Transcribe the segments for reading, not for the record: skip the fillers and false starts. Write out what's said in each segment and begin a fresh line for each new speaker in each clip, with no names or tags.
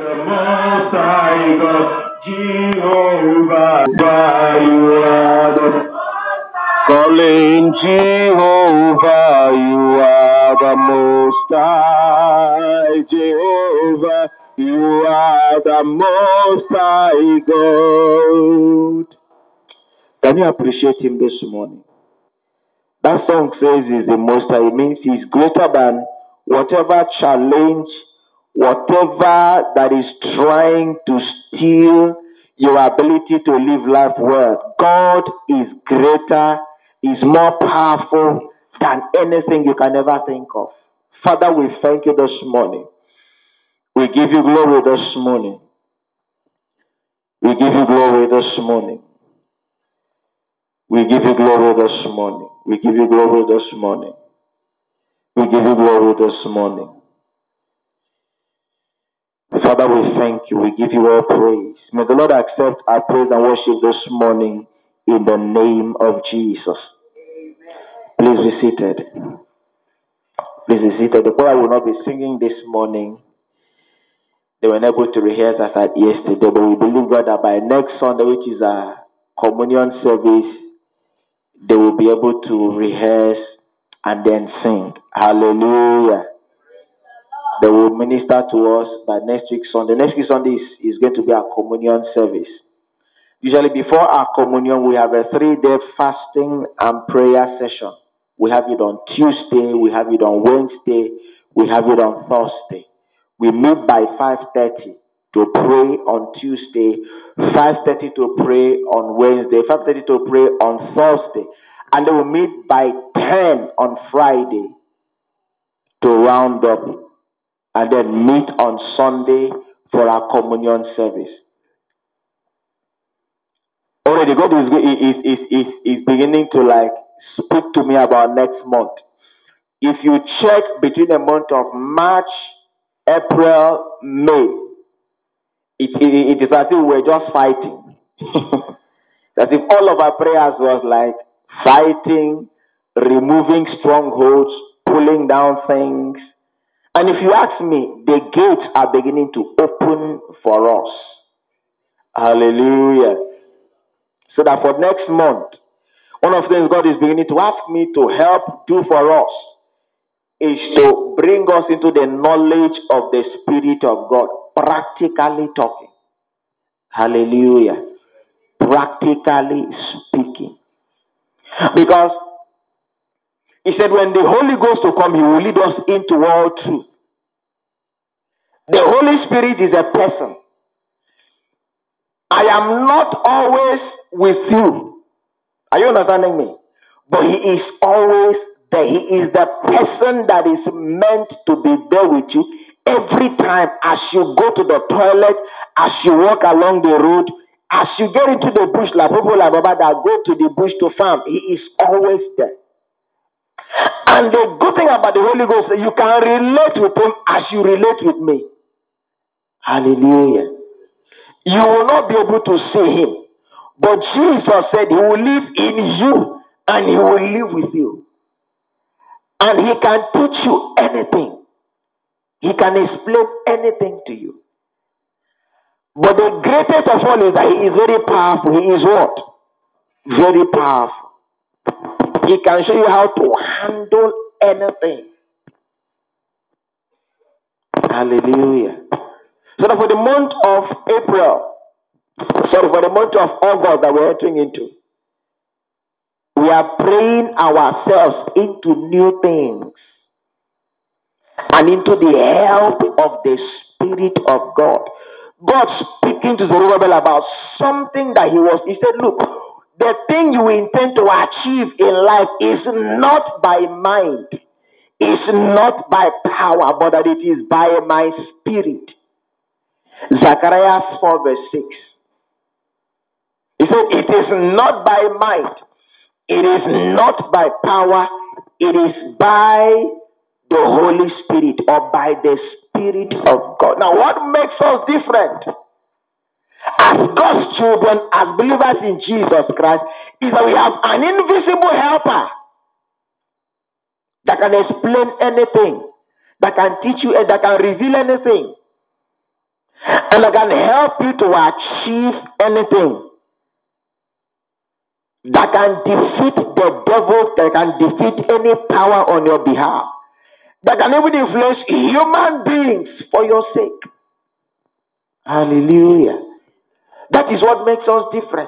the Most High God, Jehovah, you are the calling Jehovah, you are the Most High, Jehovah, you are the Most High God. Can you appreciate him this morning? That song says he's the Most High. It means he's greater than whatever challenge, whatever that is trying to steal your ability to live life well. God is greater, is more powerful than anything you can ever think of. Father, we thank you this morning. We give you glory this morning. We give you glory this morning. We give you glory this morning. We give you glory this morning. We give you glory this morning. Father, we thank you. We give you all praise. May the Lord accept our praise and worship this morning in the name of Jesus. Please be seated. Please be seated. The choir will not be singing this morning. They were not able to rehearse as at yesterday, but we believe God that by next Sunday, which is a communion service, they will be able to rehearse and then sing. Hallelujah. They will minister to us by next week Sunday. Next week Sunday is going to be our communion service. Usually before our communion, we have a 3-day fasting and prayer session. We have it on Tuesday, we have it on Wednesday, we have it on Thursday. We meet by 5:30 to pray on Tuesday, 5:30 to pray on Wednesday, 5:30 to pray on Thursday. And then we meet by 10 on Friday to round up, and then meet on Sunday for our communion service. Already God is beginning to speak to me about next month. If you check between the month of March, April, May, it is as if we're just fighting. As if all of our prayers was like fighting, removing strongholds, pulling down things. And if you ask me, the gates are beginning to open for us. Hallelujah. So that for next month, one of the things God is beginning to ask me to help do for us is to bring us into the knowledge of the Spirit of God, practically talking. Hallelujah. Practically speaking. Because he said when the Holy Ghost will come, he will lead us into all truth. The Holy Spirit is a person. I am not always with you. Are you understanding me? But he is always there. He is the person that is meant to be there with you every time as you go to the toilet, as you walk along the road, as you get into the bush, like people like Baba that go to the bush to farm. He is always there. And the good thing about the Holy Ghost is you can relate with him as you relate with me. Hallelujah. You will not be able to see him. But Jesus said he will live in you and he will live with you. And he can teach you anything. He can explain anything to you. But the greatest of all is that he is very powerful. He is what? Very powerful. He can show you how to handle anything. Hallelujah. So that for the month of for the month of August that we're entering into, we are praying ourselves into new things and into the help of the Spirit of God. God speaking to Zerubbabel about something that he said, look, the thing you intend to achieve in life is not by mind, is not by power, but that it is by my Spirit. Zechariah 4 verse 6. He said, it is not by might, it is not by power, it is by the Holy Spirit or by the Spirit of God. Now, what makes us different as God's children, as believers in Jesus Christ, is that we have an invisible helper that can explain anything, that can teach you, and that can reveal anything. and that can help you to achieve anything, that can defeat the devil, that can defeat any power on your behalf, that can even influence human beings for your sake. Hallelujah. That is what makes us different.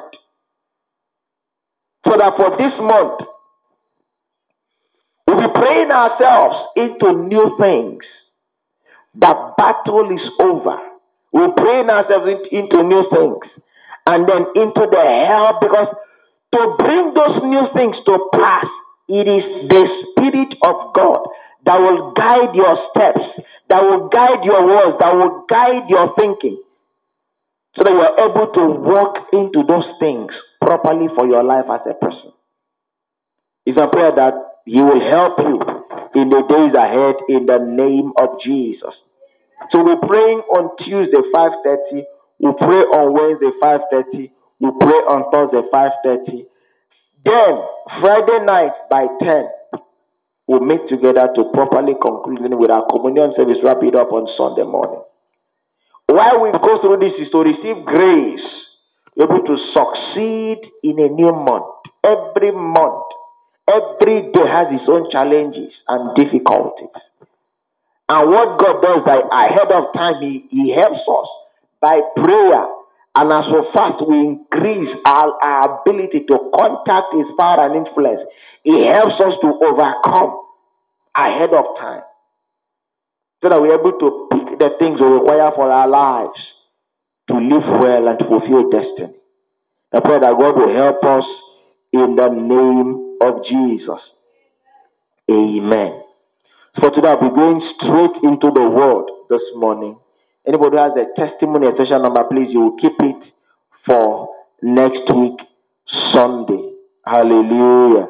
So that for this month, we'll be praying ourselves into new things. That battle is over. We're praying ourselves into new things. And then into the help, because to bring those new things to pass, it is the Spirit of God that will guide your steps, that will guide your words, that will guide your thinking, so that you are able to walk into those things properly for your life as a person. It's a prayer that He will help you in the days ahead in the name of Jesus. So we're praying on Tuesday 5:30. We pray on Wednesday 5:30. We pray on Thursday 5:30. Then Friday night by 10, we'll meet together to properly conclude with our communion service. Wrap it up on Sunday morning. Why we go through this is to receive grace, able to succeed in a new month. Every month, every day has its own challenges and difficulties. And what God does by ahead of time, He helps us by prayer. And as so fast we increase our ability to contact His power and influence, He helps us to overcome ahead of time, so that we're able to pick the things we require for our lives to live well and to fulfill destiny. I pray that God will help us in the name of Jesus. Amen. For today, I'll be going straight into the word this morning. Anybody who has a testimony, a session number, please, you will keep it for next week, Sunday. Hallelujah.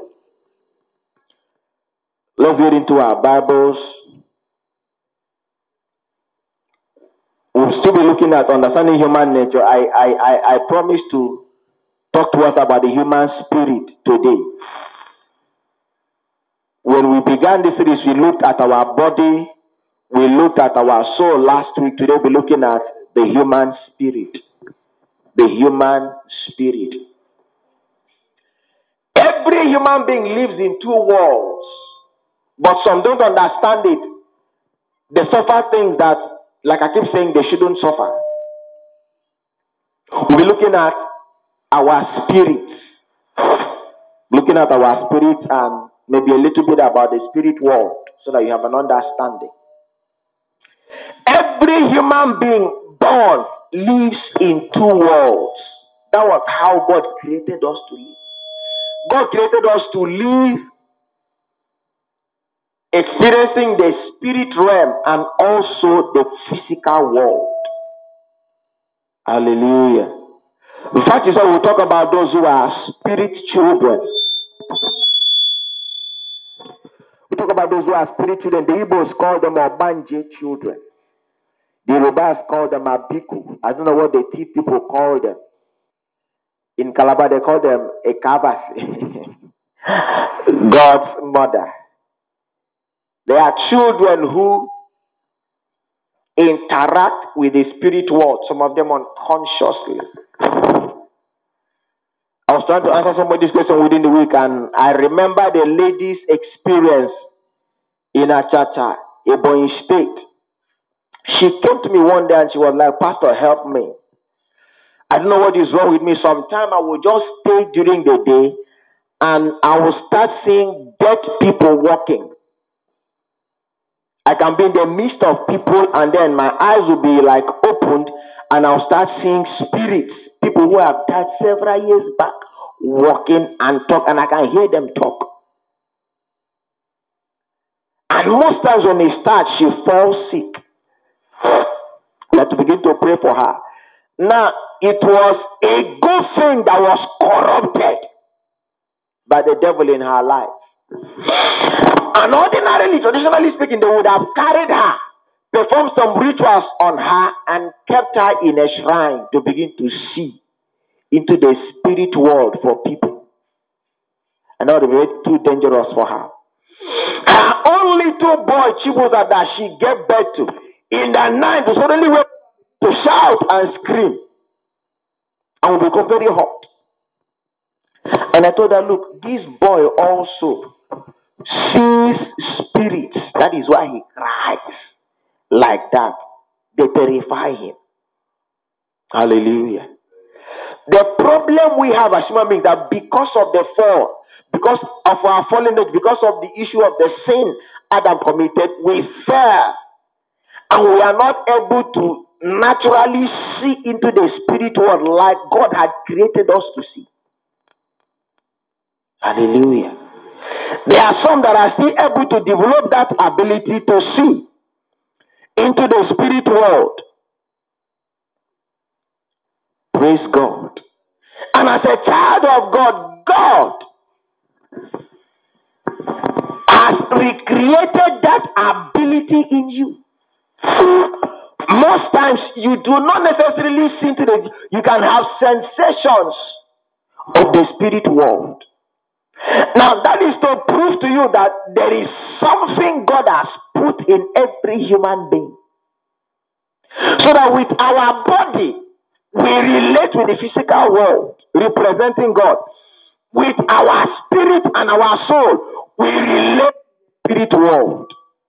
Let's get into our Bibles. We'll still be looking at understanding human nature. I promise to talk to us about the human spirit today. When we began this series, we looked at our body, we looked at our soul last week. Today, we'll be looking at the human spirit. The human spirit. Every human being lives in two worlds, but some don't understand it. They suffer things that, like I keep saying, they shouldn't suffer. We'll be looking at our spirits. Looking at our spirits and maybe a little bit about the spirit world, so that you have an understanding. Every human being born lives in two worlds. That was how God created us to live. God created us to live experiencing the spirit realm and also the physical world. Hallelujah. In fact, is why we talk about those who are spirit children. We talk about those who are spirit children. The Igbos call them Obanje children. The Yorubas call them Abiku. I don't know what the Tea people call them. In Calabar, they call them Ekabasi. God's mother. They are children who interact with the spirit world, some of them unconsciously. I was trying to answer somebody's question within the week, and I remember the lady's experience in Achacha, Ebonyi State. She came to me one day and she was like, "Pastor, help me. I don't know what is wrong with me. Sometimes I will just stay during the day and I will start seeing dead people walking. I can be in the midst of people and then my eyes will be like opened and I'll start seeing spirits, people who have died several years back, walking and talk, and I can hear them talk. And most times when they start, she falls sick. We have to begin to pray for her. Now, it was a good thing that was corrupted by the devil in her life. And ordinarily, traditionally speaking, they would have carried her, performed some rituals on her, and kept her in a shrine to begin to see into the spirit world for people. And that would be too dangerous for her. Her only two boy, Chibuza, that she gave birth to, in the night, suddenly wake to shout and scream and will become very hot. And I told her, look, this boy also sees spirits. That is why he cries like that. They terrify him. Hallelujah. The problem we have as human beings that because of the fall, because of our fallenness, because of the issue of the sin Adam committed, we fell. And we are not able to naturally see into the spirit world like God had created us to see. Hallelujah. There are some that are still able to develop that ability to see into the spirit world. Praise God. And as a child of God, God has recreated that ability in you. Most times you do not necessarily see into the, you can have sensations of the spirit world. Now that is to prove to you that there is something God has put in every human being. So that with our body, we relate with the physical world, representing God. With our spirit and our soul, we relate with the spirit world.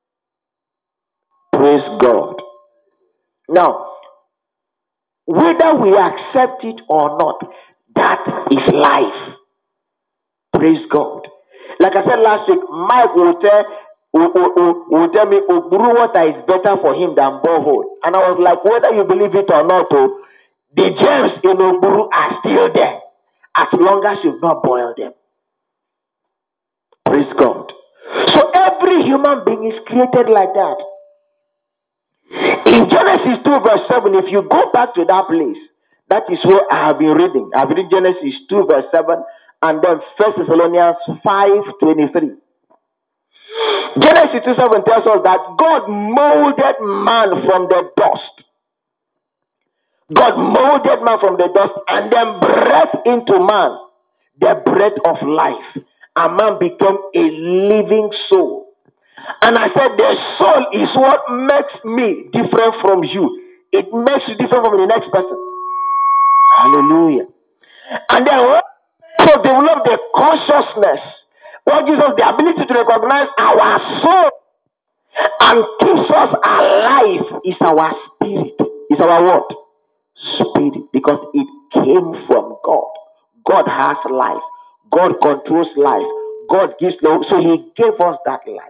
Praise God. Now, whether we accept it or not, that is life. Praise God. Like I said last week, Mike will tell me Ogburu water is better for him than borehole. And I was like, whether you believe it or not, the germs in Ogburu are still there. As long as you've not boiled them. Praise God. So every human being is created like that. In Genesis 2 verse 7, if you go back to that place, that is where I have been reading. I've read Genesis 2 verse 7 and then 1 Thessalonians 5:23. Genesis 2:7 tells us that God molded man from the dust. God molded man from the dust and then breathed into man the breath of life. And man became a living soul. And I said, the soul is what makes me different from you. It makes you different from the next person. Hallelujah. And then to develop the consciousness, what gives us the ability to recognize our soul and keeps us alive is our spirit. Is our what? Spirit. Because it came from God. God has life. God controls life. God gives life. So he gave us that life.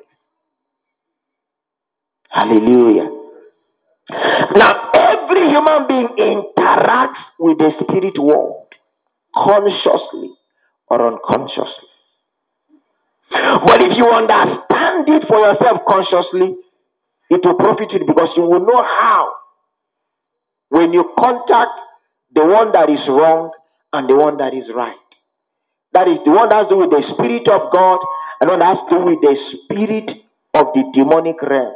Hallelujah. Now, every human being interacts with the spirit world, consciously or unconsciously. But if you understand it for yourself consciously, it will profit you because you will know how. When you contact the one that is wrong and the one that is right. That is the one that has to do with the spirit of God and the one that has to do with the spirit of the demonic realm.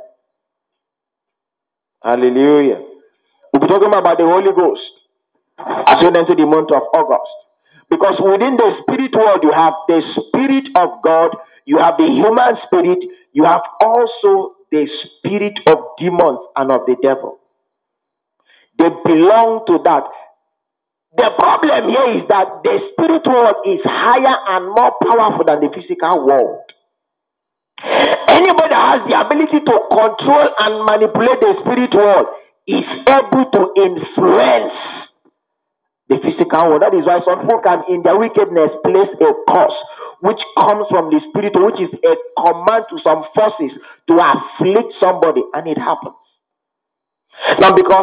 Hallelujah. We'll be talking about the Holy Ghost as we enter the month of August. Because within the spirit world, you have the spirit of God, you have the human spirit, you have also the spirit of demons and of the devil. They belong to that. The problem here is that the spirit world is higher and more powerful than the physical world. Anybody that has the ability to control and manipulate the spirit world is able to influence the physical world. That is why some people can, in their wickedness, place a curse which comes from the spirit, which is a command to some forces to afflict somebody, and it happens. Now, because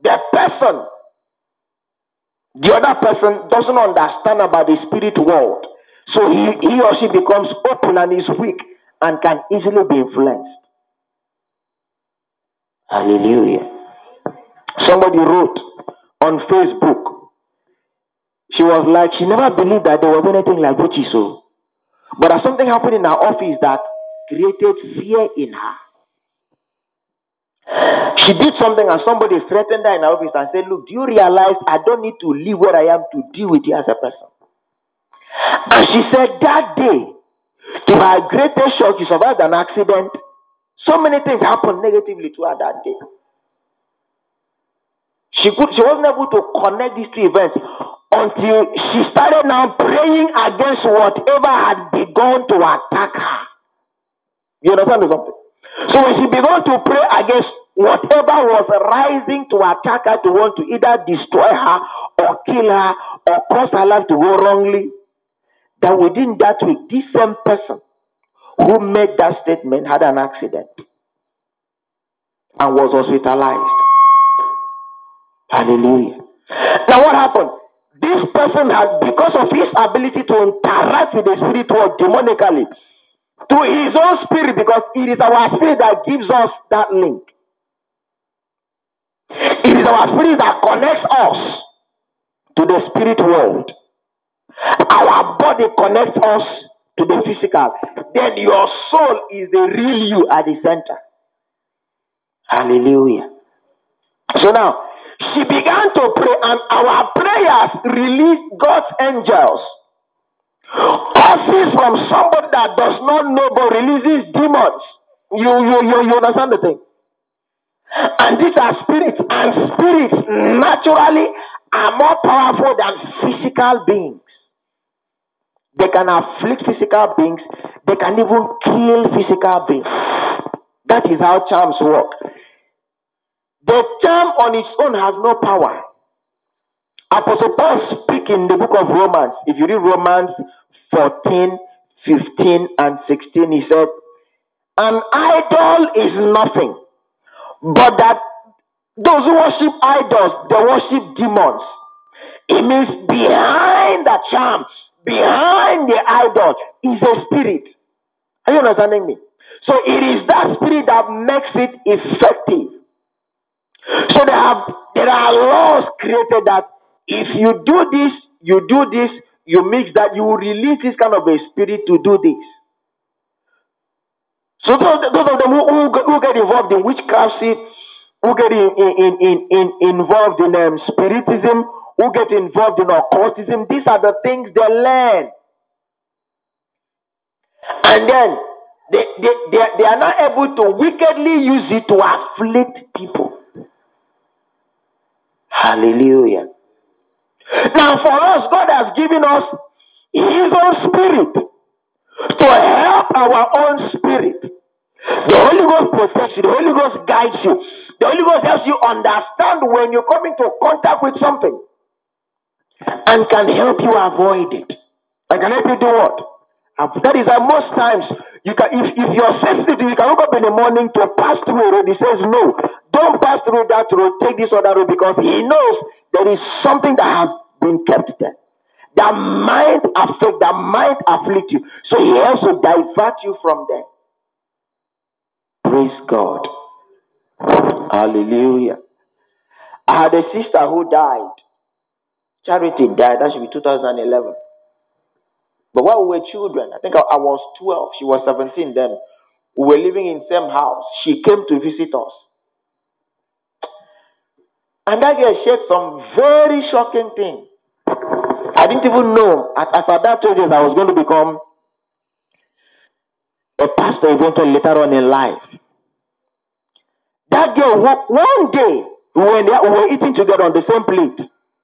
the other person doesn't understand about the spirit world, so he or she becomes open and is weak and can easily be influenced. Hallelujah. Somebody wrote on Facebook, she was like, she never believed that there was anything like witches. But there's something happened in her office that created fear in her. She did something and somebody threatened her in her office and said, look, do you realize I don't need to leave where I am to deal with you as a person? And she said that day, to her greatest shock, she survived an accident. So many things happened negatively to her that day. She wasn't able to connect these two events until she started now praying against whatever had begun to attack her. You understand something? So when she began to pray against whatever was rising to attack her, to want to either destroy her or kill her or cause her life to go wrongly, that within that week, this same person who made that statement had an accident and was hospitalized. Hallelujah. Now what happened? This person had, because of his ability to interact with the spirit world demonically, to his own spirit, because it is our spirit that gives us that link. It is our spirit that connects us to the spirit world. Our body connects us to the physical. Then your soul is the real you at the center. Hallelujah. So now, she began to pray, and our prayers released God's angels. Curses from somebody that does not know God releases demons. You understand the thing? And these are spirits, and spirits naturally are more powerful than physical beings. They can afflict physical beings, they can even kill physical beings. That is how charms work. The charm on its own has no power. Apostle Paul speaks in the book of Romans. If you read Romans 14, 15, and 16, he said, an idol is nothing, but that those who worship idols, they worship demons. It means behind the charm, behind the idol, is a spirit. Are you understanding me? So it is that spirit that makes it effective. So there are laws created that if you do this, you mix that, you will release this kind of a spirit to do this. So those of them who get involved in witchcraft, who get involved in spiritism, who get involved in occultism, these are the things they learn. And then they are not able to wickedly use it to afflict people. Hallelujah. Now for us, God has given us His own spirit to help our own spirit. The Holy Ghost protects you. The Holy Ghost guides you. The Holy Ghost helps you understand when you come into contact with something and can help you avoid it. And can help you do what? That is that most times you can, if you're sensitive, you can wake up in the morning to pass through a road. He says, no, don't pass through that road, take this other road, because he knows there is something that has been kept there. That might affect, that might afflict you. So he helps to divert you from there. Praise God. Hallelujah. I had a sister who died. Charity died. That should be 2011. But while we were children, I think I was 12. She was 17 then. We were living in the same house. She came to visit us. And that girl shared some very shocking things. I didn't even know. As at that age, I was going to become a pastor eventually later on in life. That girl, one day, when we were eating together on the same plate,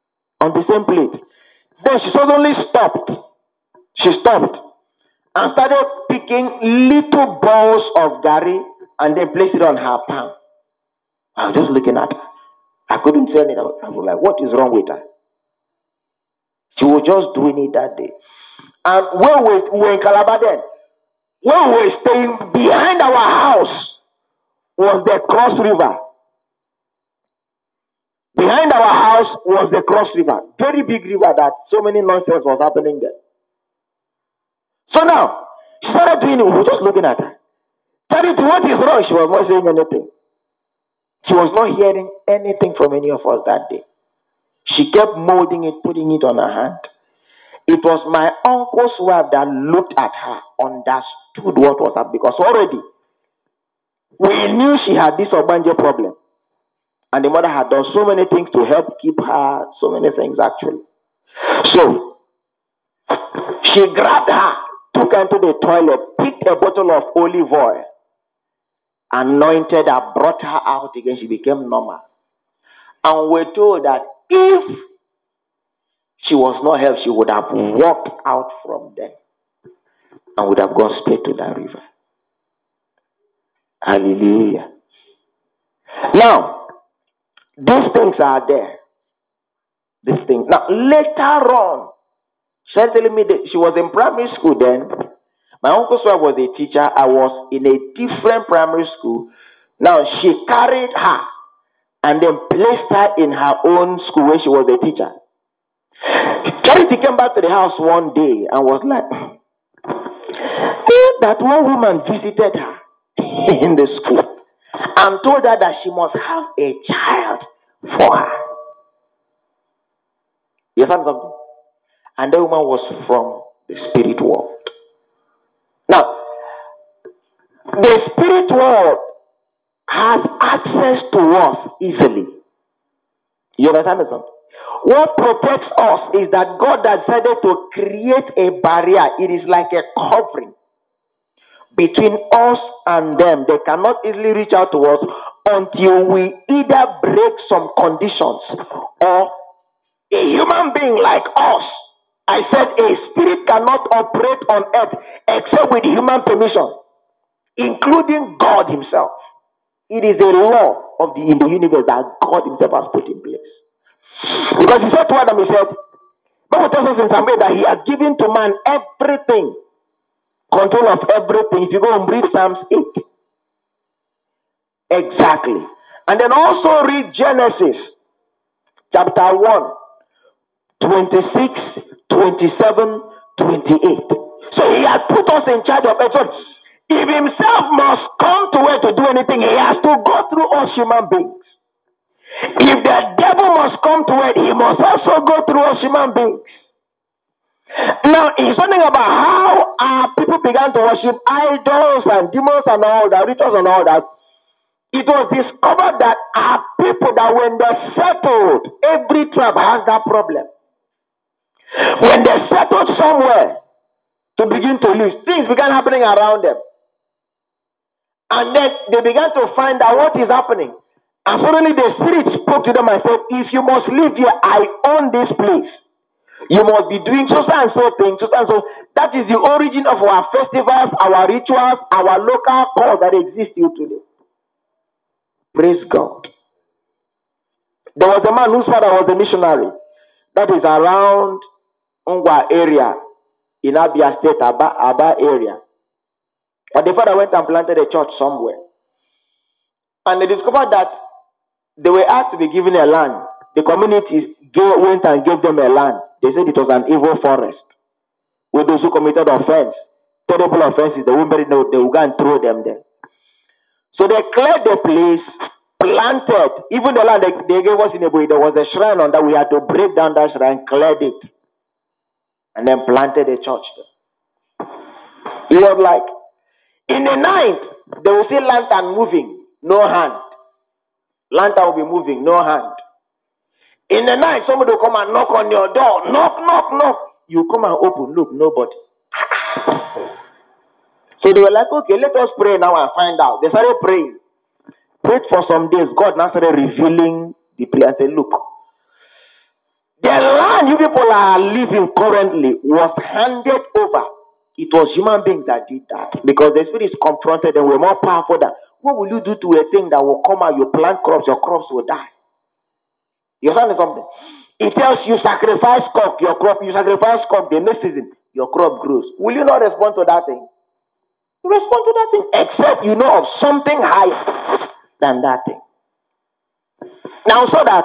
then she suddenly stopped. She stopped and started picking little balls of gari and then placed it on her palm. I was just looking at her. I couldn't say anything. I was like, what is wrong with her? She was just doing it that day. And when we were in Calabar then, when we were staying behind our house was the Cross River. Behind our house was the Cross River. Very big river that so many nonsense was happening there. So now, she started doing it. We were just looking at her. Charity, what is wrong? She was not saying anything. She was not hearing anything from any of us that day. She kept molding it, putting it on her hand. It was my uncle's wife that looked at her, understood what was happening, because already we knew she had this Obanje problem. And the mother had done so many things to help keep her, so many things actually. So, she grabbed her, took her into the toilet, picked a bottle of olive oil, anointed her, brought her out again. She became normal. And we're told that if she was not helped, she would have walked out from them and would have gone straight to that river. Hallelujah. Now, these things are there. These things. Now, later on, she was telling me that she was in primary school then. My uncle's wife was a teacher. I was in a different primary school. Now, she carried her and then placed her in her own school where she was a teacher. Charity came back to the house one day and was like, that one woman visited her in the school and told her that she must have a child for her. You found something? And the woman was from the spirit world. Now, the spirit world has access to us easily. You understand something? What protects us is that God decided to create a barrier. It is like a covering between us and them. They cannot easily reach out to us until we either break some conditions or a human being like us. I said a spirit cannot operate on earth except with human permission, including God himself. It is a law of in the universe that God himself has put in place. Because he said to Adam, he said, Bible tells us in Psalm 8 that he has given to man everything, control of everything. If you go and read Psalms 8, exactly. And then also read Genesis chapter 1, 26, 27, 28. So he has put us in charge of it. So if himself must come to where to do anything, he has to go through us human beings. If the devil must come to it, he must also go through us human beings. Now, it's something about how our people began to worship idols and demons and all that, rituals and all that. It was discovered that our people, that when they settled, every tribe has that problem. When they settled somewhere to begin to live, things began happening around them. And then they began to find out what is happening. And suddenly the spirit spoke to them and said, if you must live here, I own this place. You must be doing so and so things, so and so. That is the origin of our festivals, our rituals, our local calls that exist here today. Praise God. There was a man whose father was a missionary. That is around Ungwa area in Abia State, Aba area. But the father went and planted a church somewhere. And they discovered that they were asked to be given a land. The community went and gave them a land. They said it was an evil forest. With those who committed offense, terrible offenses, they won't bury them, they will go and throw them there. So they cleared the place, planted, even the land they gave us in Ebui, there was a shrine on that. We had to break down that shrine, cleared it, and then planted a church there. It was like, in the night, they will see lantern moving, no hand. Lantern will be moving, no hand. In the night, somebody will come and knock on your door. Knock, knock, knock. You come and open, look, nobody. So they were like, okay, let us pray now and find out. They started praying. Prayed for some days. God now started revealing the place and said, look, the land you people are living currently was handed over. It was human beings that did that. Because the spirits confronted them, were more powerful than, what will you do to a thing that will come out? You plant crops, your crops will die. You understand something? It tells you sacrifice cock, your crop, you sacrifice cock the next season, your crop grows. Will you not respond to that thing? You respond to that thing, except you know of something higher than that thing. Now, so that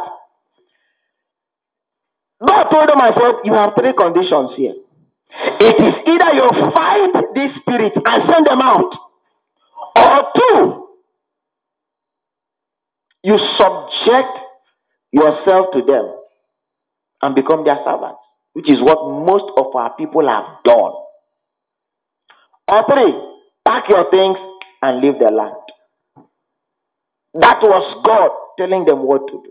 God told them, I said, you have three conditions here. It is either you fight this spirit and send them out, or two, you subject yourself to them and become their servants, which is what most of our people have done. Or three, pack your things and leave the land. That was God telling them what to do.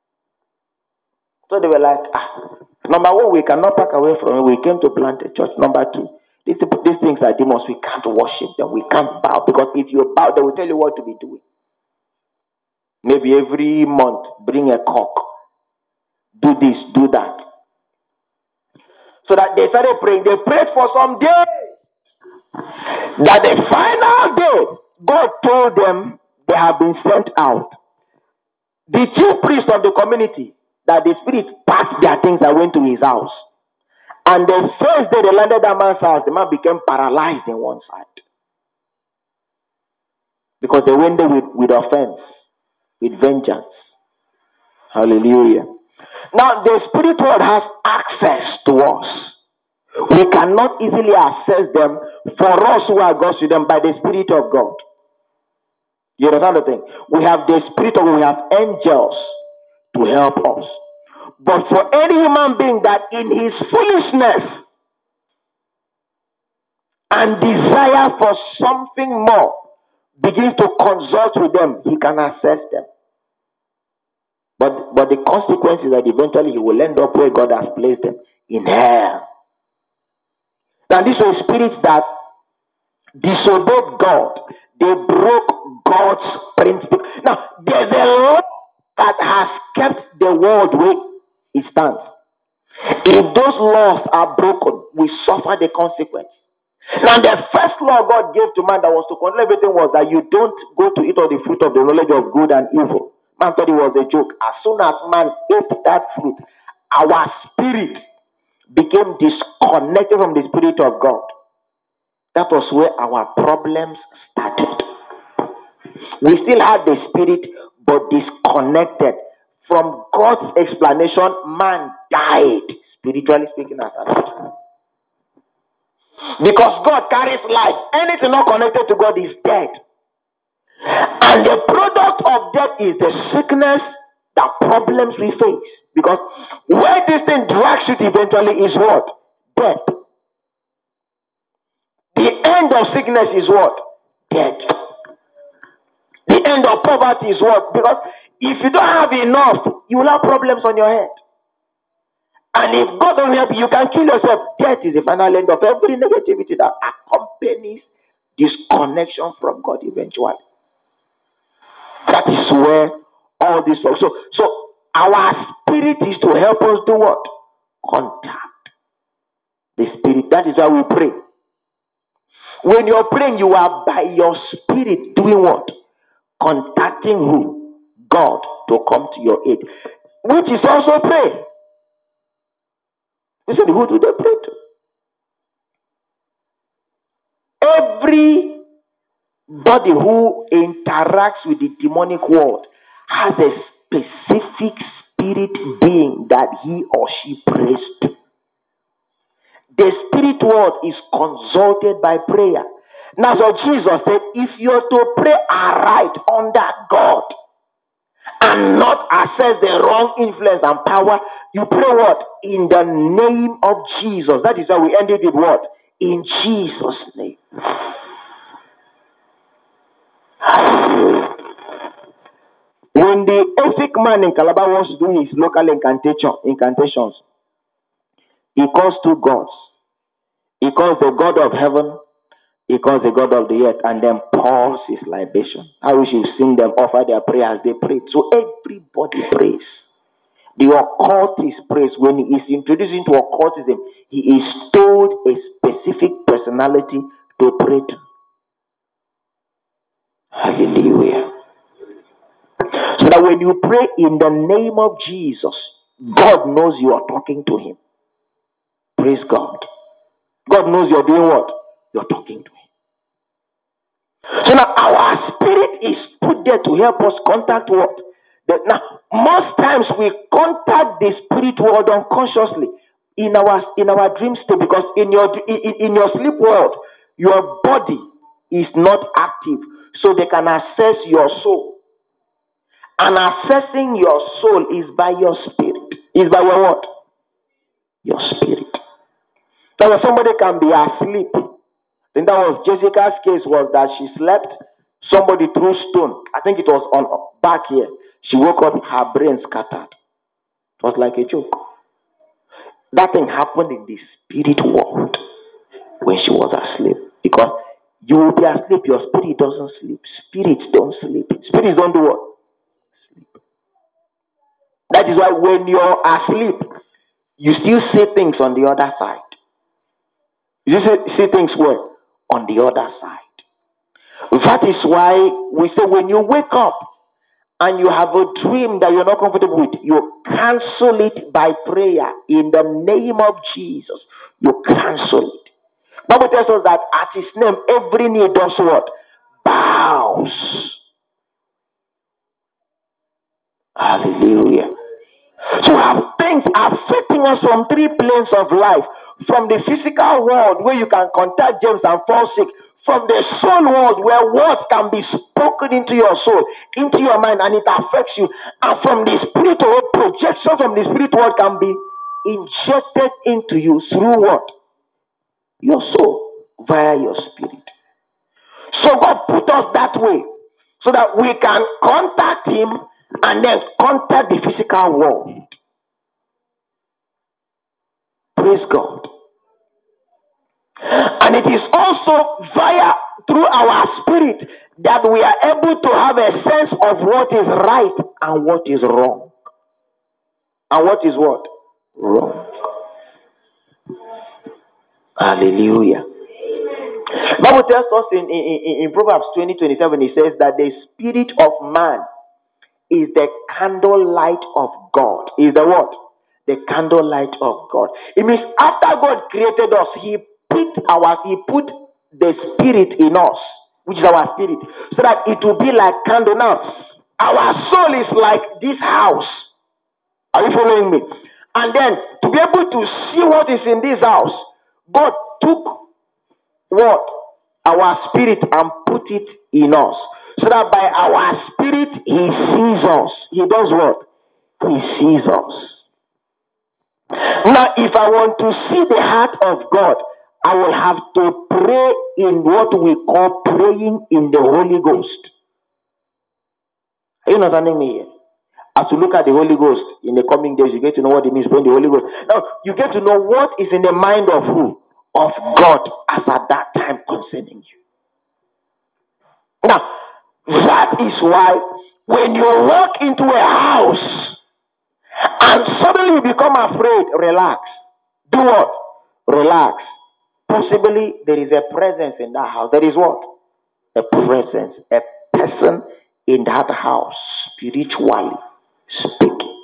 So they were like, number one, we cannot pack away from it. We came to plant a church. Number two, these things are demons. We can't worship them. We can't bow. Because if you bow, they will tell you what to be doing. Maybe every month, bring a cock. Do this, do that. So that they started praying. They prayed for some days. That the final day, God told them they have been sent out. The chief priest of the community, that the spirit packed their things and went to his house. And the first day they landed that man's house, the man became paralyzed in one side. Because they went there with offense, with vengeance. Hallelujah. Now the spirit world has access to us. We cannot easily access them for us who are God's children by the Spirit of God. You understand the thing? We have the Spirit of God, we have angels to help us. But for any human being that in his foolishness and desire for something more begins to consult with them, he can access them. But the consequence is that eventually he will end up where God has placed them, in hell. Now these were spirits that disobeyed God. They broke God's principle. Now there's a law that has kept the world where it stands. If those laws are broken, we suffer the consequence. Now the first law God gave to man that was to control everything was that you don't go to eat of the fruit of the knowledge of good and evil. Man thought it was a joke. As soon as man ate that fruit, our spirit became disconnected from the Spirit of God. That was where our problems started. We still had the Spirit, but disconnected from God's explanation. Man died, spiritually speaking, as an person. Because God carries life. Anything not connected to God is dead. And the product of death is the sickness, the problems we face. Because where this thing drags you eventually is what? Death. The end of sickness is what? Death. The end of poverty is what? Because if you don't have enough, you will have problems on your head. And if God don't help you, you can kill yourself. Death is the final end of every negativity that accompanies disconnection from God eventually. That is where all this works. So our spirit is to help us do what? Contact the spirit. That is why we pray. When you're praying, you are by your spirit doing what? Contacting who? God to come to your aid. Which is also pray. You said, who do they pray to? Everybody who interacts with the demonic world has a specific spirit being that he or she prays to. The spirit world is consulted by prayer. Now, so Jesus said, if you're to pray aright under God and not access the wrong influence and power, you pray what? In the name of Jesus. That is why we ended with what? In Jesus' name. When the Efik man in Calabar wants to do his local incantations, he calls two gods. He calls the God of heaven, he calls the God of the earth, and then pours his libation. I wish you sing them, offer their prayers, they pray. So everybody prays. The occultist prays. When he is introduced into occultism, he is told a specific personality to pray to. Hallelujah. So that when you pray in the name of Jesus, God knows you are talking to him. Praise God. God knows you're doing what? You're talking to him. So now our spirit is put there to help us contact what? Now, most times we contact the spirit world unconsciously in our dream state, because in your sleep world, your body is not active, so they can access your soul. And accessing your soul is by your spirit. Is by your what? Your spirit. Now somebody can be asleep. Then that was Jessica's case, was that she slept, somebody threw stone. I think it was on back here. She woke up, her brain scattered. It was like a joke. That thing happened in the spirit world when she was asleep. Because you will be asleep, your spirit doesn't sleep. Spirits don't sleep. Spirits don't do what? That is why when you're asleep, you still see things on the other side. You see things where? On the other side. That is why we say when you wake up and you have a dream that you're not comfortable with, you cancel it by prayer in the name of Jesus. You cancel it. Bible tells us that at his name every knee does what? Bows. Hallelujah. So things are affecting us from three planes of life. From the physical world where you can contact germs and fall sick. From the soul world where words can be spoken into your soul, into your mind, and it affects you. And from the spiritual world, projection from the spiritual world can be injected into you through what? Your soul, via your spirit. So God put us that way so that we can contact him and then contact the physical world. Praise God. And it is also through our spirit that we are able to have a sense of what is right and what is wrong. And what is what? Wrong. Hallelujah. Bible tells us in Proverbs 20:27, it says that the spirit of man is the candlelight of God. Is the what? The candlelight of God. It means after God created us, He put the spirit in us, which is our spirit, so that it will be like candle. Now, our soul is like this house. Are you following me? And then to be able to see what is in this house, God took what? Our spirit and put it in us. So that by our spirit, he sees us. He does what? He sees us. Now, if I want to see the heart of God, I will have to pray in what we call praying in the Holy Ghost. Are you understanding me here? As you look at the Holy Ghost in the coming days, you get to know what it means praying the Holy Ghost. Now, you get to know what is in the mind of who? Of God as at that time concerning you. Now, that is why when you walk into a house and suddenly you become afraid, relax. Do what? Relax. Possibly there is a presence in that house. There is what? A presence, a person in that house, spiritually speaking.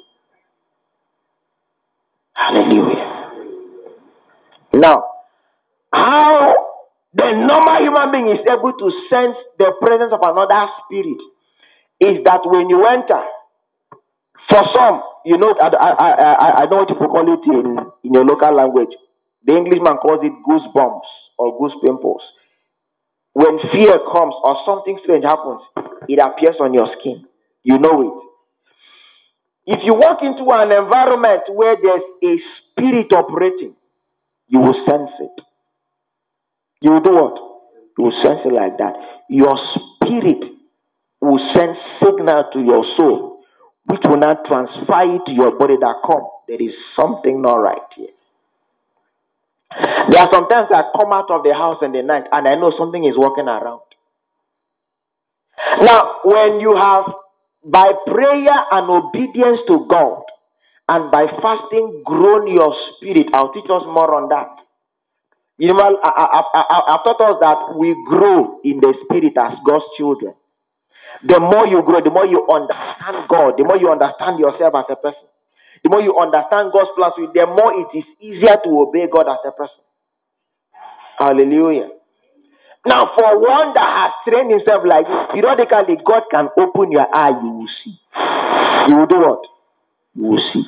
Hallelujah. Now, how the normal human being is able to sense the presence of another spirit is that when you enter, for some, you know, I know what you call it in your local language. The Englishman calls it goosebumps or goose pimples. When fear comes or something strange happens, it appears on your skin. You know it. If you walk into an environment where there's a spirit operating, you will sense it. You will do what? You will sense it like that. Your spirit will send signal to your soul, which will not transfer it to your body that there is something not right here. There are sometimes I come out of the house in the night and I know something is walking around. Now, when you have, by prayer and obedience to God, and by fasting, grown your spirit, I'll teach us more on that. You know, I've taught us that we grow in the spirit as God's children. The more you grow, the more you understand God, the more you understand yourself as a person. The more you understand God's plans, the more it is easier to obey God as a person. Hallelujah. Now, for one that has trained himself like this, periodically God can open your eye, you will see. You will do what? You will see.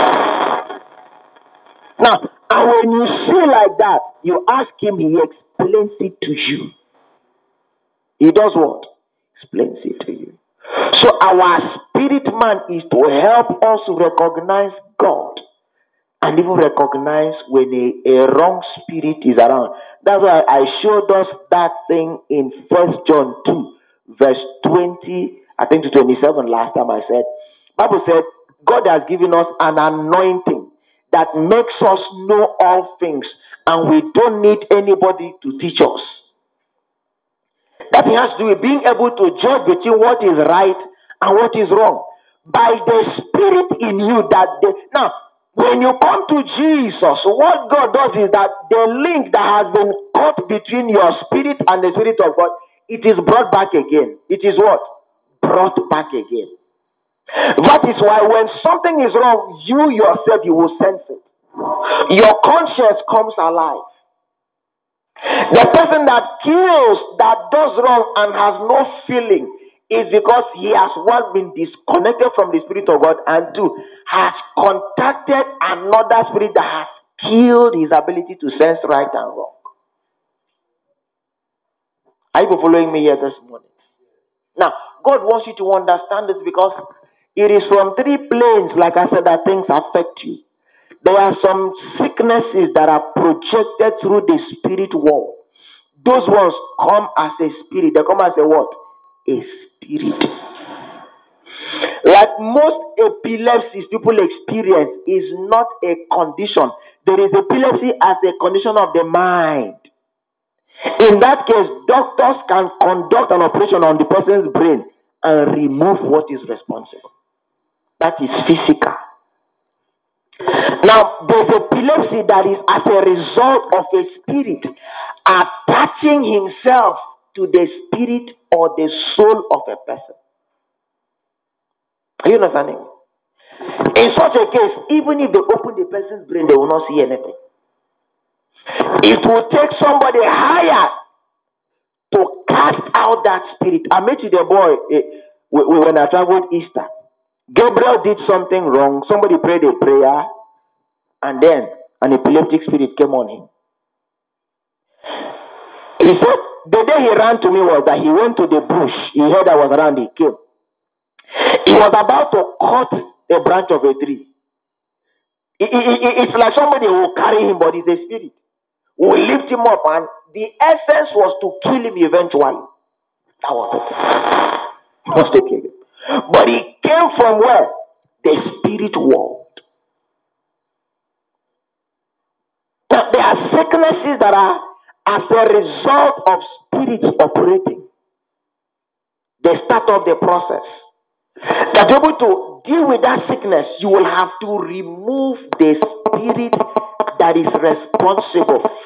Now, and when you see like that, you ask him, he explains it to you. He does what? Explains it to you. So our spirit man is to help us recognize God and even recognize when a wrong spirit is around. That's why I showed us that thing in 1 John 2, verse 20, I think to 27 last time I said. Bible said, God has given us an anointing that makes us know all things, and we don't need anybody to teach us. That has to do with being able to judge between what is right and what is wrong. by the Spirit in you now, when you come to Jesus, what God does is that the link that has been cut between your spirit and the Spirit of God, it is brought back again. It is what? Brought back again. That is why when something is wrong, you yourself, you will sense it. Your conscience comes alive. The person that kills, that does wrong and has no feeling is because he has, one, been disconnected from the Spirit of God, and two, has contacted another spirit that has killed his ability to sense right and wrong. Are you following me here this morning? Now, God wants you to understand this because it is from three planes, like I said, that things affect you. There are some sicknesses that are projected through the spirit world. Those ones come as a spirit. They come as a what? A spirit. Like most epilepsies people experience is not a condition. There is epilepsy as a condition of the mind. In that case, doctors can conduct an operation on the person's brain and remove what is responsible. That is physical. Now, there's epilepsy that is as a result of a spirit attaching himself to the spirit or the soul of a person. Are you understanding? In such a case, even if they open the person's brain, they will not see anything. It will take somebody higher to cast out that spirit. I met with a boy when I traveled Easter. Gabriel did something wrong. Somebody prayed a prayer, and then an epileptic spirit came on him. He said the day he ran to me was that he went to the bush. He heard I was around. He came. He was about to cut a branch of a tree. It's like somebody will carry him, but it's a spirit. Will lift him up, and the essence was to kill him eventually. That was it. He was to kill him. But he came from where? The spirit world. Now, there are sicknesses that are as a result of spirits operating. They start off the process. That to be able to deal with that sickness, you will have to remove the spirit that is responsible